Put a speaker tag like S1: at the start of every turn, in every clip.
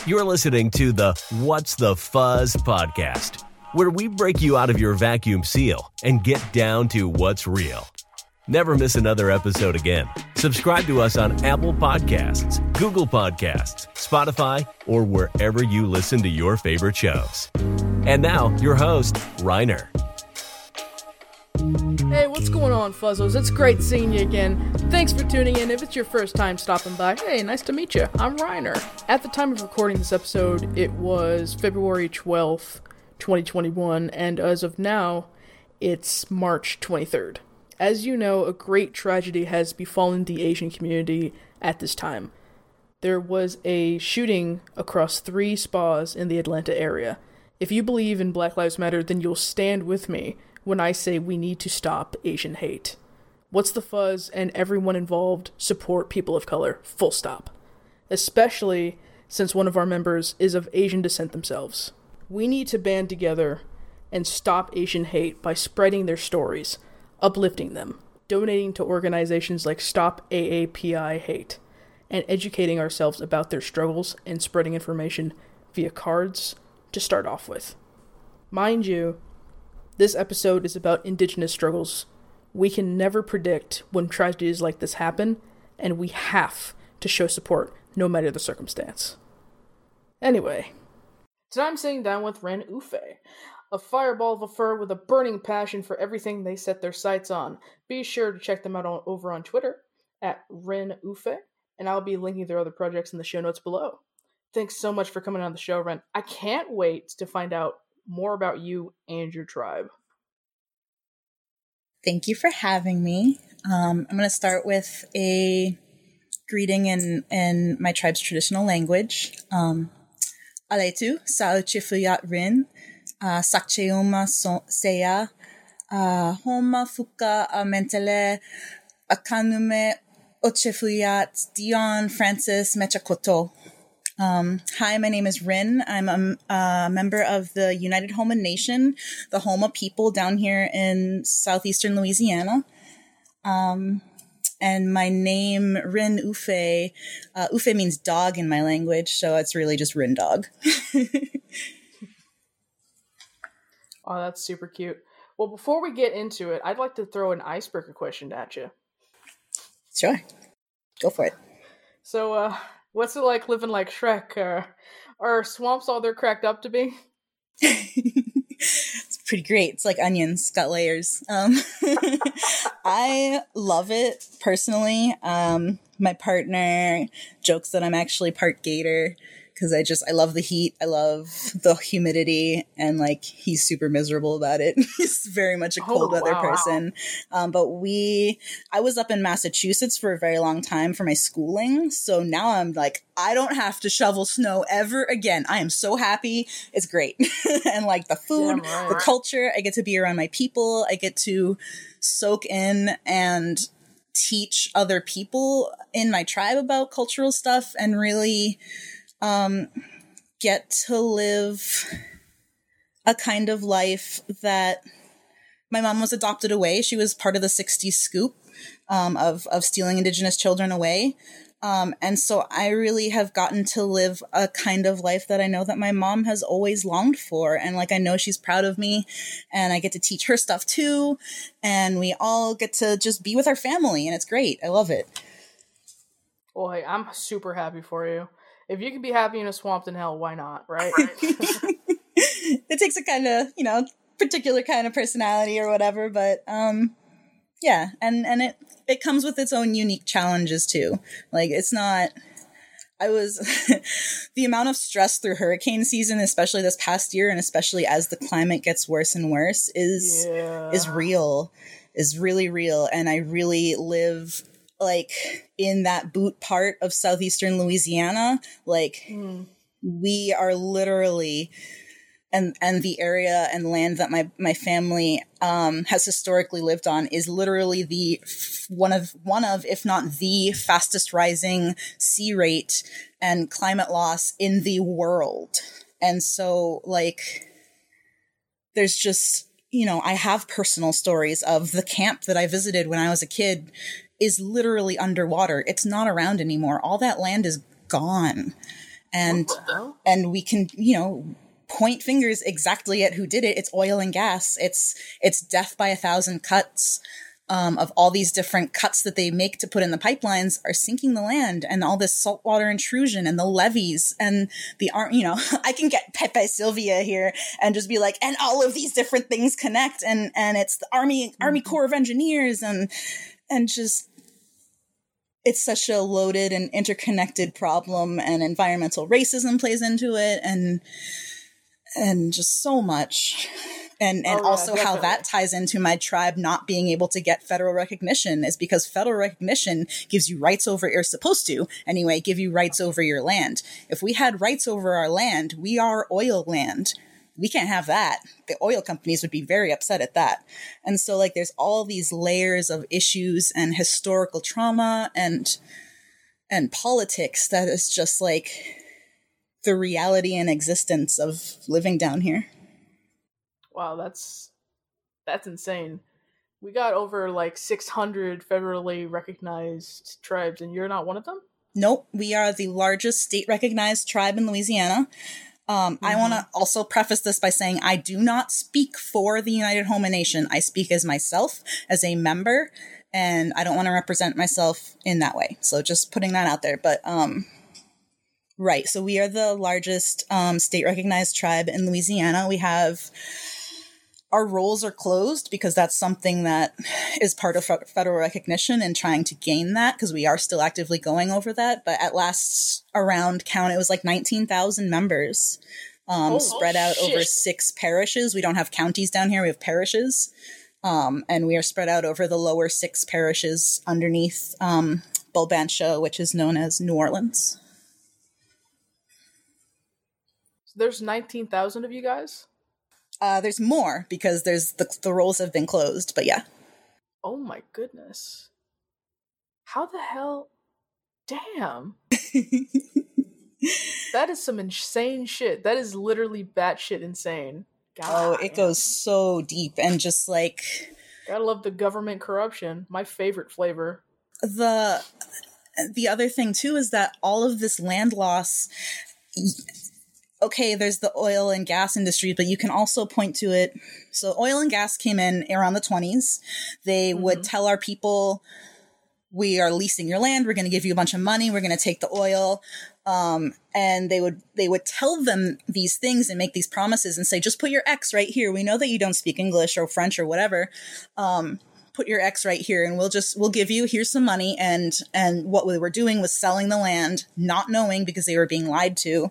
S1: You're listening to the What's the Fuzz podcast, where we break you out of your vacuum seal and get down to what's real. Never miss another episode again. Subscribe to us on Apple Podcasts, Google Podcasts, Spotify, or wherever you listen to your favorite shows. And now, your host, Reiner.
S2: Hey, what's going on, Fuzzles? It's great seeing you again. Thanks for tuning in. If it's your first time stopping by, hey, nice to meet you. I'm Reiner. At the time of recording this episode, it was February 12th, 2021, and as of now, it's March 23rd. As you know, a great tragedy has befallen the Asian community at this time. There was a shooting across 3 spas in the Atlanta area. If you believe in Black Lives Matter, then you'll stand with me when I say we need to stop Asian hate. What's the Fuzz and everyone involved support people of color, full stop. Especially since one of our members is of Asian descent themselves. We need to band together and stop Asian hate by spreading their stories, uplifting them, donating to organizations like Stop AAPI Hate, and educating ourselves about their struggles and spreading information via cards to start off with. Mind you, this episode is about Indigenous struggles. We can never predict when tragedies like this happen, and we have to show support no matter the circumstance. Anyway, today I'm sitting down with Ren Uffe, a fireball of a fur with a burning passion for everything they set their sights on. Be sure to check them out over on Twitter at Ren Uffe, and I'll be linking their other projects in the show notes below. Thanks so much for coming on the show, Ren. I can't wait to find out more about you and your tribe.
S3: Thank you for having me. I'm going to start with a greeting in my tribe's traditional language. Aletu, Sauchifuyat Rin, Sakcheuma Seya, Homa Fuka Mentele, Akanume Ochefuyat, Dion Francis Mechakoto. Hi, my name is Rin. I'm a member of the United Homa Nation, the Homa people down here in southeastern Louisiana. And my name, Rin Uffe, Uffe means dog in my language, so it's really just Rin dog.
S2: Oh, that's super cute. Well, before we get into it, I'd like to throw an icebreaker question at you.
S3: Sure. Go for it.
S2: So, what's it like living like Shrek? Are swamps all they're cracked up to be?
S3: It's pretty great. It's like onions, got layers. I love it personally. My partner jokes that I'm actually part gator because I love the heat. I love the humidity, and like he's super miserable about it. He's very much a cold weather person. But I was up in Massachusetts for a very long time for my schooling. So now I'm like, I don't have to shovel snow ever again. I am so happy. It's great. And like the food, the culture, I get to be around my people. I get to soak in and teach other people in my tribe about cultural stuff and really get to live a kind of life that my mom was adopted away. She was part of the 60s scoop of stealing Indigenous children away. And so I really have gotten to live a kind of life that I know that my mom has always longed for. And like, I know she's proud of me and I get to teach her stuff too. And we all get to just be with our family and it's great. I love it.
S2: Well, hey, I'm super happy for you. If you can be happy in a swamp, then hell, why not, right?
S3: It takes a kind of, particular kind of personality or whatever, but yeah, and it comes with its own unique challenges too. Like the amount of stress through hurricane season, especially this past year, and especially as the climate gets worse and worse, is real, is really real, and I really live like in that boot part of southeastern Louisiana. Like we are literally, and the area and land that my family has historically lived on is literally the one of if not the fastest rising sea rate and climate loss in the world. And so like there's just, I have personal stories of the camp that I visited when I was a kid is literally underwater. It's not around anymore. All that land is gone. And we can, point fingers exactly at who did it. It's oil and gas. It's death by 1,000 cuts. Of all these different cuts that they make to put in the pipelines are sinking the land, and all this saltwater intrusion and the levees and the I can get Pepe Sylvia here and just be like, and all of these different things connect, and it's the Army Corps of Engineers and just, it's such a loaded and interconnected problem, and environmental racism plays into it, and just so much. And also how that ties into my tribe not being able to get federal recognition is because federal recognition gives you rights over, or supposed to anyway, give you rights over your land. If we had rights over our land, we are oil land. We can't have that. The oil companies would be very upset at that. And so like there's all these layers of issues and historical trauma and politics that is just like the reality and existence of living down here.
S2: Wow, that's insane. We got over like 600 federally recognized tribes, and you're not one of them?
S3: Nope. We are the largest state recognized tribe in Louisiana. I want to also preface this by saying I do not speak for the United Homa Nation. I speak as myself, as a member, and I don't want to represent myself in that way. So just putting that out there. But, right. So we are the largest state recognized tribe in Louisiana. We have... Our rolls are closed because that's something that is part of federal recognition and trying to gain that, because we are still actively going over that. But at last around count, it was like 19,000 members spread out over 6 parishes. We don't have counties down here. We have parishes. And we are spread out over the lower 6 parishes underneath Bulbantia, which is known as New Orleans.
S2: So there's 19,000 of you guys?
S3: There's more because there's the rolls have been closed, but yeah.
S2: Oh my goodness. How the hell? Damn. That is some insane shit. That is literally batshit insane. God,
S3: it goes so deep, and just like...
S2: Gotta love the government corruption. My favorite flavor.
S3: The other thing too is that all of this land loss... Okay, there's the oil and gas industry, but you can also point to it. So oil and gas came in around the 20s. They would tell our people, we are leasing your land. We're going to give you a bunch of money. We're going to take the oil. And they would tell them these things and make these promises and say, just put your X right here. We know that you don't speak English or French or whatever. Put your X right here and we'll give you, here's some money. And what we were doing was selling the land, not knowing because they were being lied to.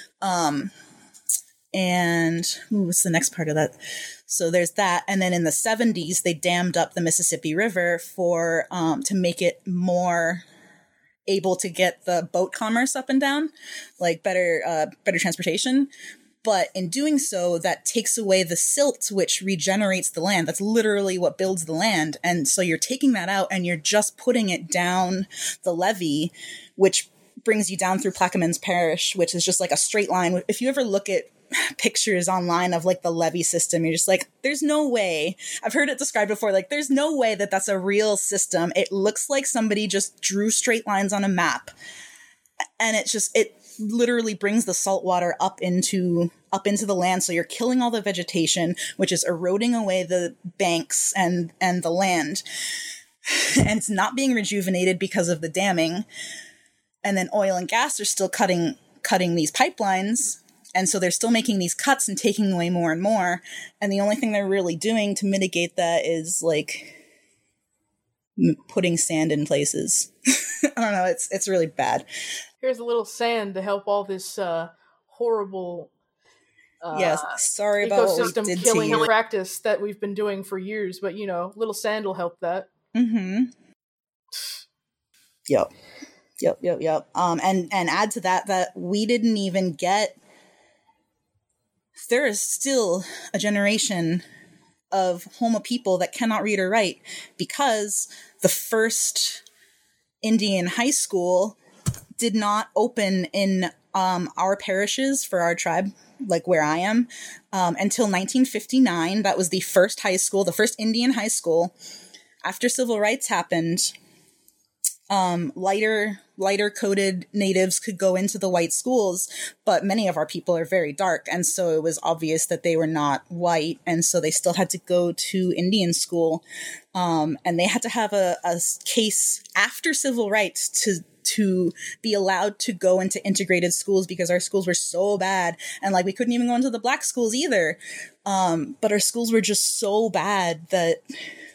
S3: What's the next part of that? So there's that. And then in the 70s, they dammed up the Mississippi River to make it more able to get the boat commerce up and down, like better transportation. But in doing so, that takes away the silt, which regenerates the land. That's literally what builds the land. And so you're taking that out and you're just putting it down the levee, which brings you down through Plaquemines Parish, which is just like a straight line. If you ever look at pictures online of like the levee system, you're just like, there's no way. I've heard it described before, like there's no way that that's a real system. It looks like somebody just drew straight lines on a map. And it literally brings the salt water up into the land. So you're killing all the vegetation, which is eroding away the banks and the land. And it's not being rejuvenated because of the damming. And then oil and gas are still cutting these pipelines. And so they're still making these cuts and taking away more and more. And the only thing they're really doing to mitigate that is like putting sand in places. I don't know. It's really bad.
S2: Here's a little sand to help all this horrible
S3: yes, sorry about what we did
S2: killing
S3: to you.
S2: Practice that we've been doing for years. But, little sand will help that.
S3: Mm-hmm. Yep. And add to that we didn't even get... There is still a generation of Homa people that cannot read or write because the first Indian high school did not open in our parishes for our tribe, like where I am, until 1959. That was the first high school, the first Indian high school. After civil rights happened, lighter coded natives could go into the white schools, but many of our people are very dark. And so it was obvious that they were not white. And so they still had to go to Indian school. And they had to have a case after civil rights to be allowed to go into integrated schools, because our schools were so bad. And like, we couldn't even go into the black schools either. But our schools were just so bad that